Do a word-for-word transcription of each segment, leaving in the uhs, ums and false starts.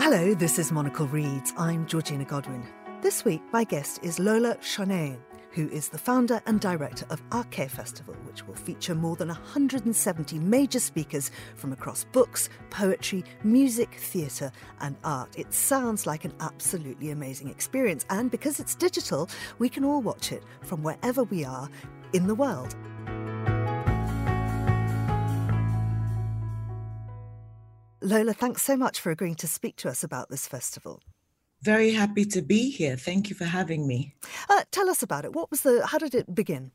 Hello, this is Monocle Reads. I'm Georgina Godwin. This week, my guest is Lola Shoneyin, who is the founder and director of Arke Festival, which will feature more than one hundred seventy major speakers from across books, poetry, music, theatre and art. It sounds like an absolutely amazing experience, and because it's digital, we can all watch it from wherever we are in the world. Lola, thanks so much for agreeing to speak to us about this festival. Very happy to be here. Thank you for having me. Uh, tell us about it. What was the? How did it begin?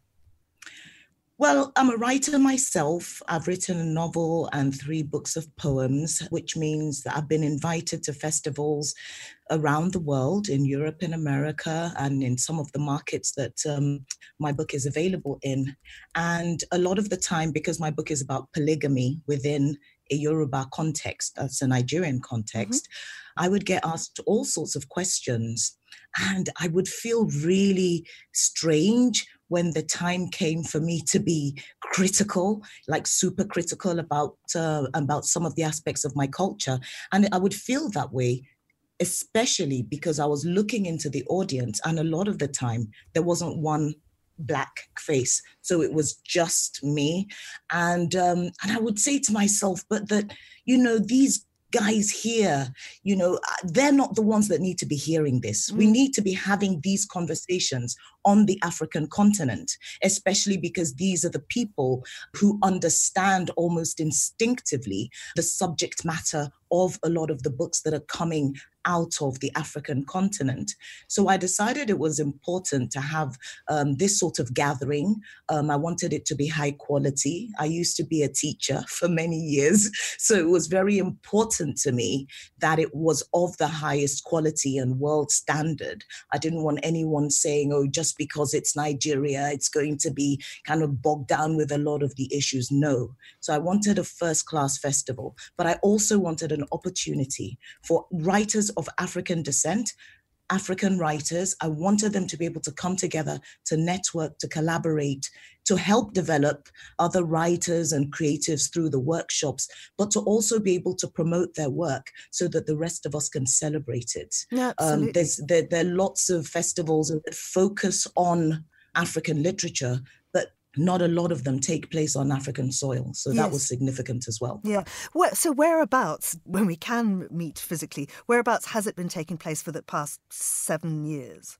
Well, I'm a writer myself. I've written a novel and three books of poems, which means that I've been invited to festivals around the world, in Europe, in America, and in some of the markets that um, my book is available in. And a lot of the time, because my book is about polygamy within a Yoruba context, that's a Nigerian context, mm-hmm. I would get asked all sorts of questions, and I would feel really strange when the time came for me to be critical, like super critical about uh, about some of the aspects of my culture. And I would feel that way, especially because I was looking into the audience, and a lot of the time there wasn't one Black face. So it was just me. And um, and I would say to myself, but that, you know, these guys here, you know, they're not the ones that need to be hearing this. Mm. We need to be having these conversations on the African continent, especially because these are the people who understand almost instinctively the subject matter of a lot of the books that are coming out of the African continent. So I decided it was important to have um, this sort of gathering. Um, I wanted it to be high quality. I used to be a teacher for many years, so it was very important to me that it was of the highest quality and world standard. I didn't want anyone saying, oh, just because it's Nigeria, it's going to be kind of bogged down with a lot of the issues. No. So I wanted a first-class festival, but I also wanted an opportunity for writers of African descent, African writers. I wanted them to be able to come together, to network, to collaborate, to help develop other writers and creatives through the workshops, but to also be able to promote their work so that the rest of us can celebrate it. Yeah, absolutely. Um, there's, there, there are lots of festivals that focus on African literature, but not a lot of them take place on African soil. So that yes. was significant as well. Yeah. Well, so whereabouts, when we can meet physically, whereabouts has it been taking place for the past seven years?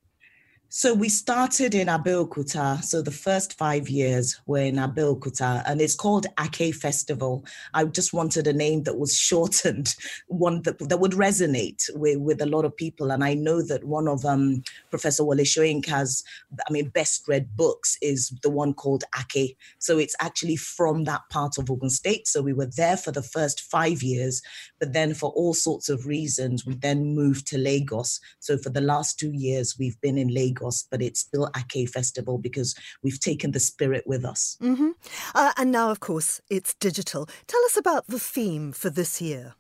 So we started in Abeokuta. So the first five years were in Abeokuta, and it's called Arke Festival. I just wanted a name that was shortened, one that, that would resonate with, with a lot of people. And I know that one of um, Professor Wole Soyinka's, I mean, best read books is the one called Arke. So it's actually from that part of Ogun State. So we were there for the first five years, but then for all sorts of reasons, we then moved to Lagos. So for the last two years, we've been in Lagos. But it's still Arke Festival because we've taken the spirit with us. Mm-hmm. Uh, and now, of course, it's digital. Tell us about the theme for this year.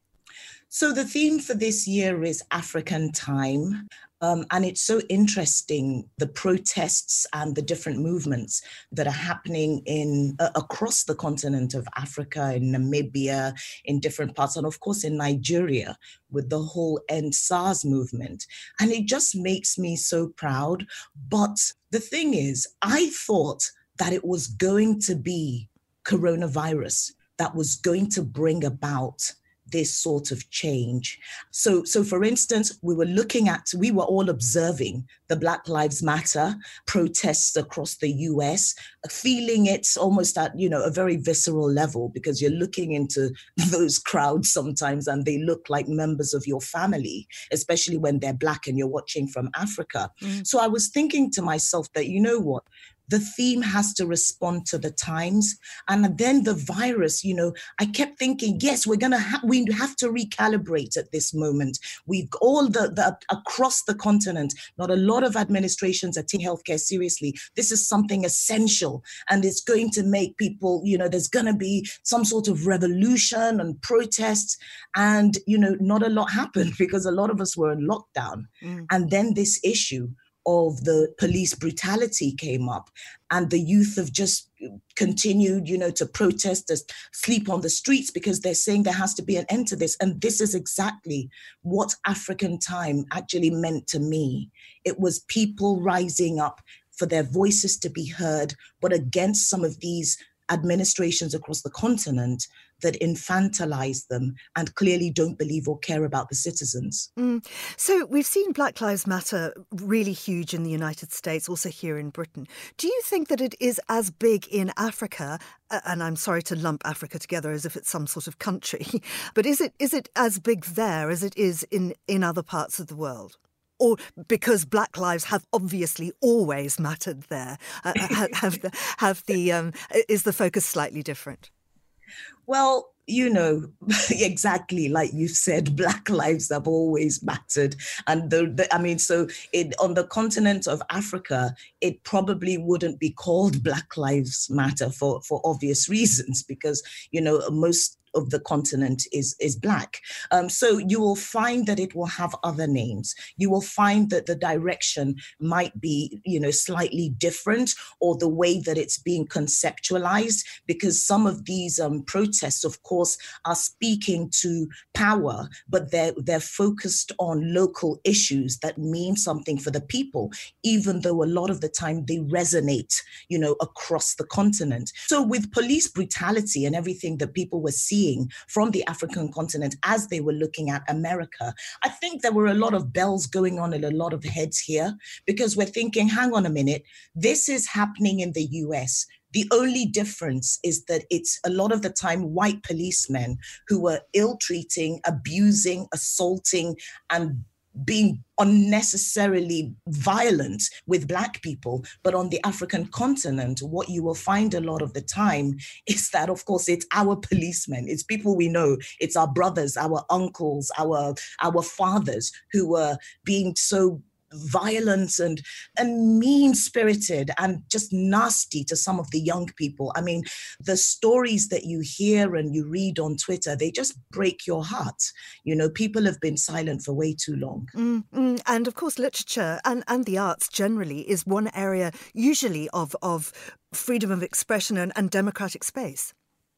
So the theme for this year is African Time. Um, and it's so interesting, the protests and the different movements that are happening in uh, across the continent of Africa, in Namibia, in different parts, and of course in Nigeria with the whole End SARS movement. And it just makes me so proud. But the thing is, I thought that it was going to be coronavirus that was going to bring about this sort of change. So, so for instance, we were looking at, we were all observing the Black Lives Matter protests across the U S, feeling it almost at, you know, a very visceral level, because you're looking into those crowds sometimes and they look like members of your family, especially when they're Black and you're watching from Africa. Mm. So I was thinking to myself that, you know what, the theme has to respond to the times. And then the virus, you know, I kept thinking, yes, we're going to have, we have to recalibrate at this moment. We've all the, the, across the continent, not a lot of administrations are taking healthcare seriously. This is something essential, and it's going to make people, you know, there's going to be some sort of revolution and protests. And, you know, not a lot happened because a lot of us were in lockdown. Mm. And then this issue of the police brutality came up, and the youth have just continued, you know, to protest, to sleep on the streets, because they're saying there has to be an end to this. And this is exactly what African Time actually meant to me. It was people rising up for their voices to be heard, but against some of these administrations across the continent that infantilize them and clearly don't believe or care about the citizens. Mm. So we've seen Black Lives Matter really huge in the United States, also here in Britain. Do you think that it is as big in Africa, and I'm sorry to lump Africa together as if it's some sort of country, but is it is it as big there as it is in, in other parts of the world? Or because Black lives have obviously always mattered there, uh, have the, have the um, is the focus slightly different? Well, you know, exactly like you said, Black lives have always mattered. And the, the I mean, so it, on the continent of Africa, it probably wouldn't be called Black Lives Matter for, for obvious reasons, because, you know, most of the continent is is Black. Um, so you will find that it will have other names. You will find that the direction might be, you know, slightly different, or the way that it's being conceptualized, because some of these um, protests, of course, are speaking to power, but they're, they're focused on local issues that mean something for the people, even though a lot of the time they resonate, you know, across the continent. So with police brutality and everything that people were seeing from the African continent as they were looking at America, I think there were a lot of bells going on in a lot of heads here, because we're thinking, hang on a minute, this is happening in the U S. The only difference is that it's a lot of the time white policemen who were ill-treating, abusing, assaulting, and being unnecessarily violent with Black people. But on the African continent, what you will find a lot of the time is that, of course, it's our policemen, it's people we know, it's our brothers, our uncles, our, our fathers who were being so violent and and mean-spirited and just nasty to some of the young people. I mean, the stories that you hear and you read on Twitter, they just break your heart. You know, people have been silent for way too long. Mm, mm, and of course, literature and, and the arts generally is one area usually of, of freedom of expression and, and democratic space.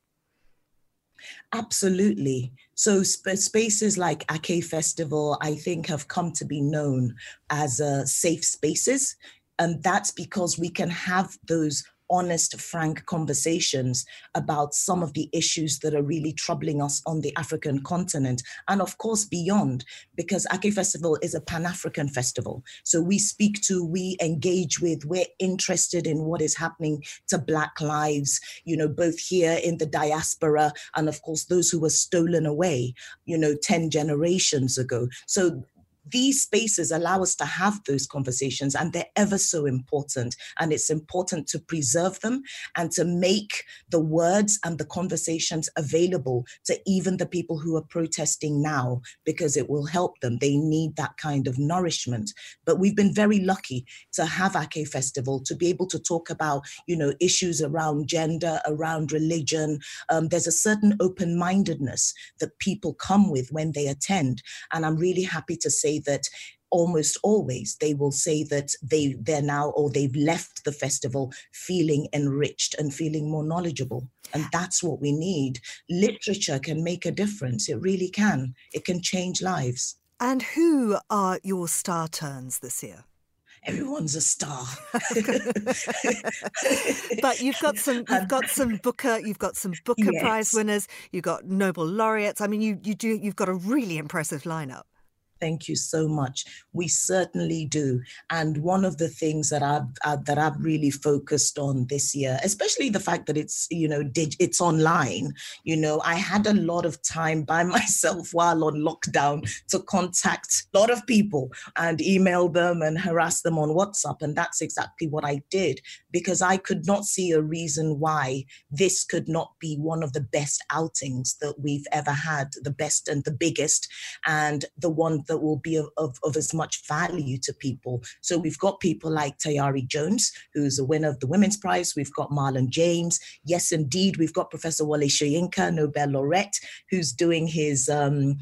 Absolutely. So sp- spaces like Ake Festival, I think, have come to be known as uh, safe spaces. And that's because we can have those honest, frank conversations about some of the issues that are really troubling us on the African continent, and of course beyond, because Ake Festival is a Pan-African festival. So we speak to, we engage with, we're interested in what is happening to Black lives, you know, both here in the diaspora and of course those who were stolen away, you know, ten generations ago. So these spaces allow us to have those conversations, and they're ever so important. And it's important to preserve them and to make the words and the conversations available to even the people who are protesting now, because it will help them. They need that kind of nourishment. But we've been very lucky to have Ake Festival, to be able to talk about, you know, issues around gender, around religion. Um, there's a certain open-mindedness that people come with when they attend. And I'm really happy to say that almost always they will say that they, they're now, or they've left the festival feeling enriched and feeling more knowledgeable. And that's what we need. Literature can make a difference. It really can. It can change lives. And who are your star turns this year? Everyone's a star. But you've got some you've got some Booker, you've got some Booker Yes. Prize winners, you've got Nobel laureates. I mean, you you do you've got a really impressive lineup. Thank you so much. We certainly do. And one of the things that I've uh, that I've really focused on this year, especially the fact that it's, you know, dig- it's online. You know, I had a lot of time by myself while on lockdown to contact a lot of people and email them and harass them on WhatsApp. And that's exactly what I did, because I could not see a reason why this could not be one of the best outings that we've ever had, the best and the biggest, and the one that that will be of, of, of as much value to people. So we've got people like Tayari Jones, who's a winner of the Women's Prize. We've got Marlon James. Yes, indeed, we've got Professor Wole Soyinka, Nobel laureate, who's doing his um,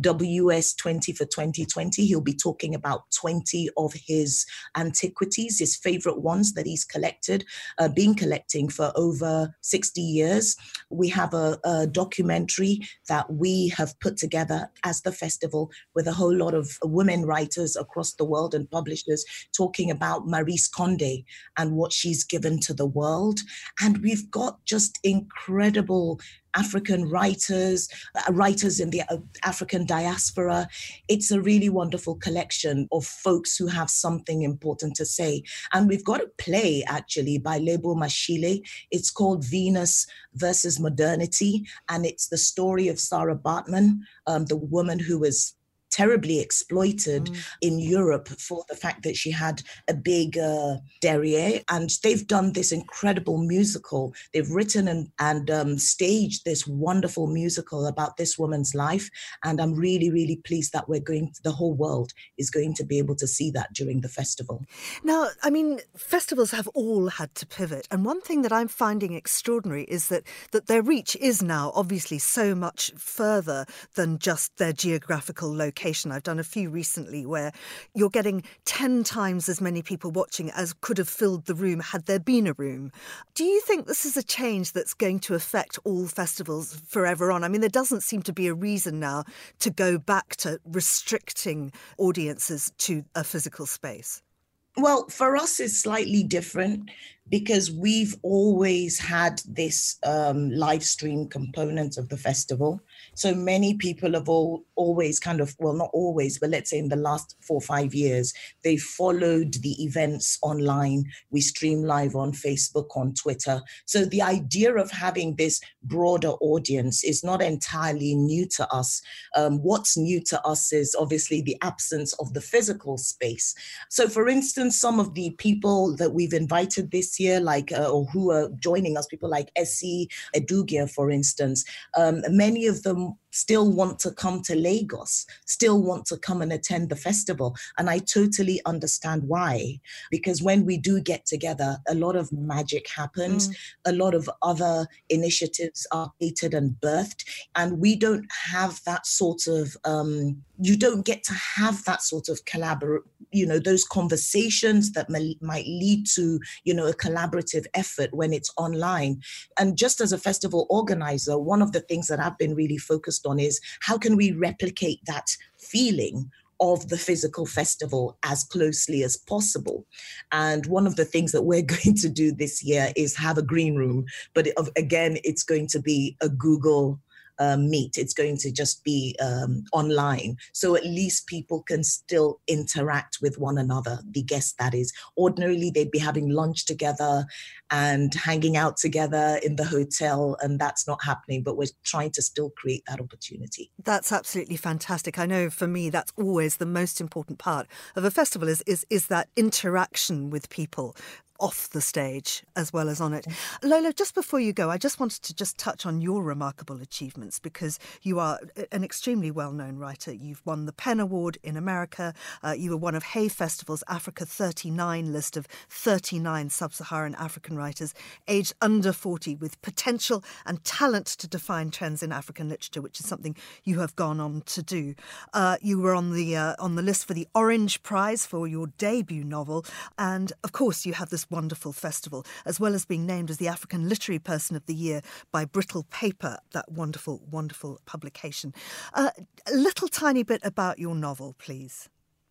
W S twenty for twenty twenty. He'll be talking about twenty of his antiquities, his favorite ones that he's collected, uh, been collecting for over sixty years. We have a, a documentary that we have put together as the festival with a whole lot of women writers across the world and publishers talking about Maryse Condé and what she's given to the world. And we've got just incredible African writers, uh, writers in the uh, African diaspora. It's a really wonderful collection of folks who have something important to say. And we've got a play, actually, by Lebo Mashile. It's called Venus versus Modernity. And it's the story of Sarah Baartman, um, the woman who was terribly exploited mm. in Europe for the fact that she had a big uh, derriere. And they've done this incredible musical. They've written and, and um, staged this wonderful musical about this woman's life. And I'm really, really pleased that we're going, the whole world is going to be able to see that during the festival. Now, I mean, festivals have all had to pivot. And one thing that I'm finding extraordinary is that, that their reach is now obviously so much further than just their geographical location. I've done a few recently where you're getting ten times as many people watching as could have filled the room had there been a room. Do you think this is a change that's going to affect all festivals forever on? I mean, there doesn't seem to be a reason now to go back to restricting audiences to a physical space. Well, for us, it's slightly different because we've always had this um, live stream component of the festival. So many people have all, always kind of, well, not always, but let's say in the last four or five years, they followed the events online. We stream live on Facebook, on Twitter. So the idea of having this broader audience is not entirely new to us. Um, what's new to us is obviously the absence of the physical space. So for instance, some of the people that we've invited this year, like, uh, or who are joining us, people like Essie Edugia, for instance, um, many of them still want to come to Lagos, still want to come and attend the festival. And I totally understand why, because when we do get together, a lot of magic happens. Mm. A lot of other initiatives are created and birthed. And we don't have that sort of, um, you don't get to have that sort of collaborate, you know, those conversations that may, might lead to, you know, a collaborative effort when it's online. And just as a festival organizer, one of the things that I've been really focused on is how can we replicate that feeling of the physical festival as closely as possible. And one of the things that we're going to do this year is have a green room, but it, again, it's going to be a Google Um, meet. It's going to just be um, online. So at least people can still interact with one another, the guests that is. Ordinarily, they'd be having lunch together and hanging out together in the hotel, and that's not happening, but we're trying to still create that opportunity. That's absolutely fantastic. I know for me, that's always the most important part of a festival is, is, is that interaction with people off the stage as well as on it. Lola, just before you go, I just wanted to just touch on your remarkable achievements because you are an extremely well-known writer. You've won the PEN Award in America. Uh, you were one of Hay Festival's Africa thirty-nine list of thirty-nine sub-Saharan African writers aged under forty with potential and talent to define trends in African literature, which is something you have gone on to do. Uh, you were on the uh, on the list for the Orange Prize for your debut novel. And of course, you have this wonderful festival, as well as being named as the African Literary Person of the Year by Brittle Paper, that wonderful, wonderful publication. Uh, a little tiny bit about your novel, please.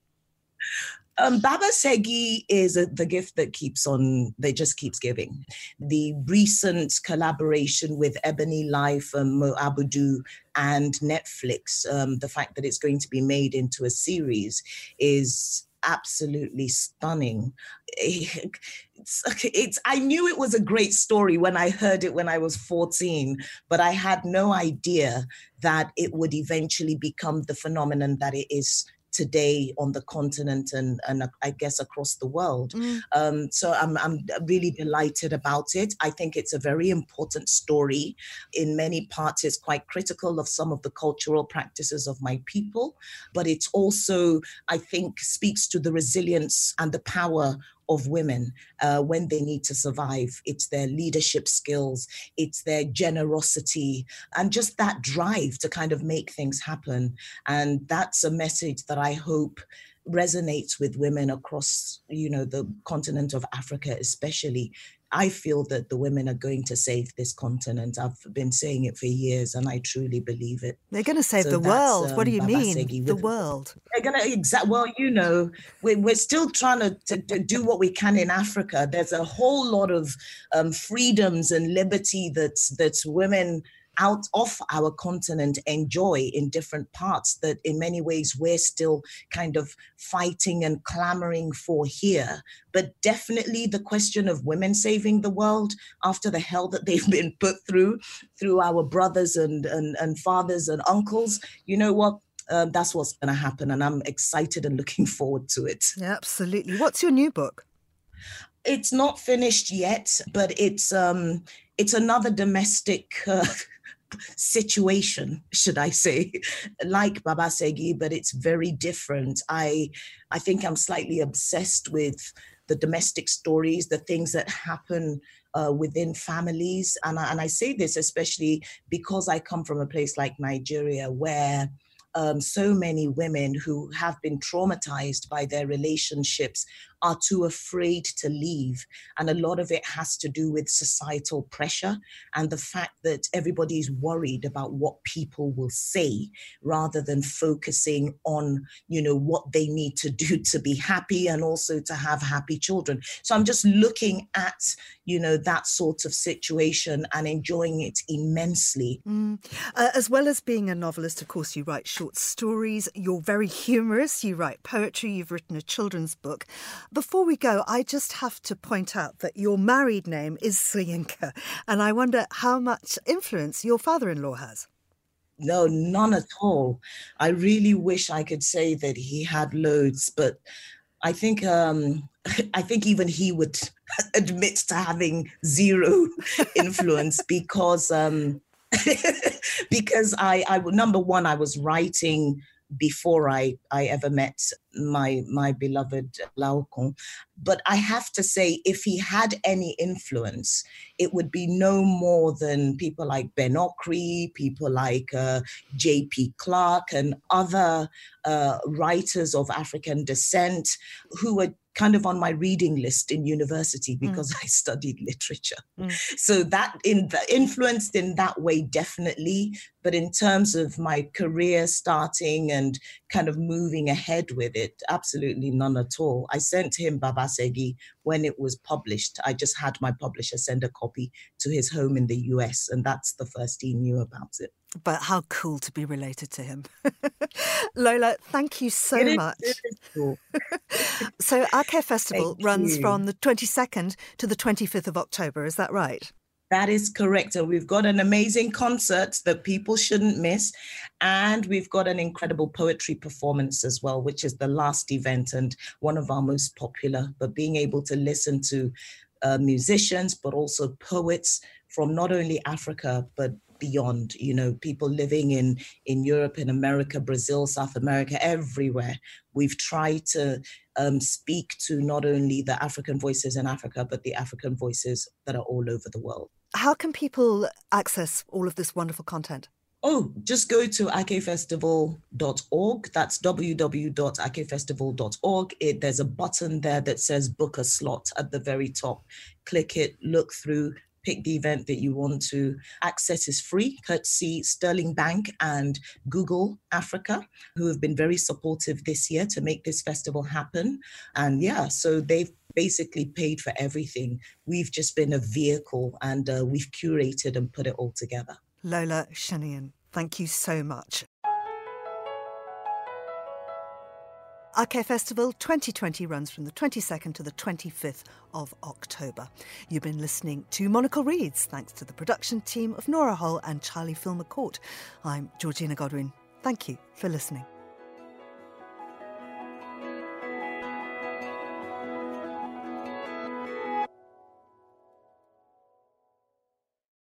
Um, Baba Segi is a, the gift that keeps on, that just keeps giving. The recent collaboration with Ebony Life, um, Mo Abudu, and Netflix, um, the fact that it's going to be made into a series is absolutely stunning. It's, it's, I knew it was a great story when I heard it when I was fourteen, but I had no idea that it would eventually become the phenomenon that it is today on the continent and, and uh, I guess across the world. Mm. Um, so I'm, I'm really delighted about it. I think it's a very important story. In many parts, it's quite critical of some of the cultural practices of my people, but it's also, I think, speaks to the resilience and the power of women uh, when they need to survive. It's their leadership skills, it's their generosity, and just that drive to kind of make things happen. And that's a message that I hope resonates with women across, you know, the continent of Africa, especially. I feel that the women are going to save this continent. I've been saying it for years, and I truly believe it. They're going to save so the world. Um, what do you Babasegi mean, the world? They're going to, exact. Well, you know, we're, we're still trying to, to, to do what we can in Africa. There's a whole lot of um, freedoms and liberty that, that women out of our continent enjoy in different parts that in many ways we're still kind of fighting and clamoring for here. But definitely the question of women saving the world after the hell that they've been put through, through our brothers and, and, and fathers and uncles, you know what? Um, that's what's going to happen. And I'm excited and looking forward to it. Yeah, absolutely. What's your new book? It's not finished yet, but it's um, it's another domestic uh, situation, should I say, like Babasegi, but it's very different. I I think I'm slightly obsessed with the domestic stories, the things that happen uh, within families. And I, and I say this especially because I come from a place like Nigeria where Um, so many women who have been traumatized by their relationships are too afraid to leave. And a lot of it has to do with societal pressure and the fact that everybody's worried about what people will say rather than focusing on, you know, what they need to do to be happy and also to have happy children. So I'm just looking at, you know, that sort of situation and enjoying it immensely. Mm. Uh, as well as being a novelist, of course, you write short stories. You're very humorous. You write poetry. You've written a children's book. Before we go, I just have to point out that your married name is Soyinka, and I wonder how much influence your father-in-law has. No, none at all. I really wish I could say that he had loads, but I think um, I think even he would admit to having zero influence because um, because I, I number one, I was writing before I, I ever met my my beloved Laocoon. But I have to say, if he had any influence, it would be no more than people like Ben Okri, people like uh, J P Clark and other uh, writers of African descent who were kind of on my reading list in university because mm. I studied literature. Mm. So that in the influenced in that way, definitely. But in terms of my career starting and kind of moving ahead with it, absolutely none at all. I sent him Babasegi when it was published. I just had my publisher send a copy to his home in the U S, and that's the first he knew about it. But how cool to be related to him. Lola, thank you so it much. Is, it is cool. So our Care Festival Thank runs you. from the twenty-second to the twenty-fifth of October, is that right? That is correct. And we've got an amazing concert that people shouldn't miss. And we've got an incredible poetry performance as well, which is the last event and one of our most popular. But being able to listen to uh, musicians, but also poets from not only Africa, but beyond, you know, people living in, in Europe, in America, Brazil, South America, everywhere. We've tried to um, speak to not only the African voices in Africa, but the African voices that are all over the world. How can people access all of this wonderful content? Oh, just go to ake festival dot org. That's w w w dot ake festival dot org. It, there's a button there that says book a slot at the very top. Click it, look through, pick the event that you want to. Access is free, courtesy Sterling Bank and Google Africa, who have been very supportive this year to make this festival happen. And yeah, so they've basically paid for everything. We've just been a vehicle and uh, we've curated and put it all together. Lola Shoneyin, thank you so much. Our Care Festival twenty twenty runs from the twenty-second to the twenty-fifth of October. You've been listening to Monocle Reads, thanks to the production team of Nora Hull and Charlie Filmer-Court. I'm Georgina Godwin. Thank you for listening.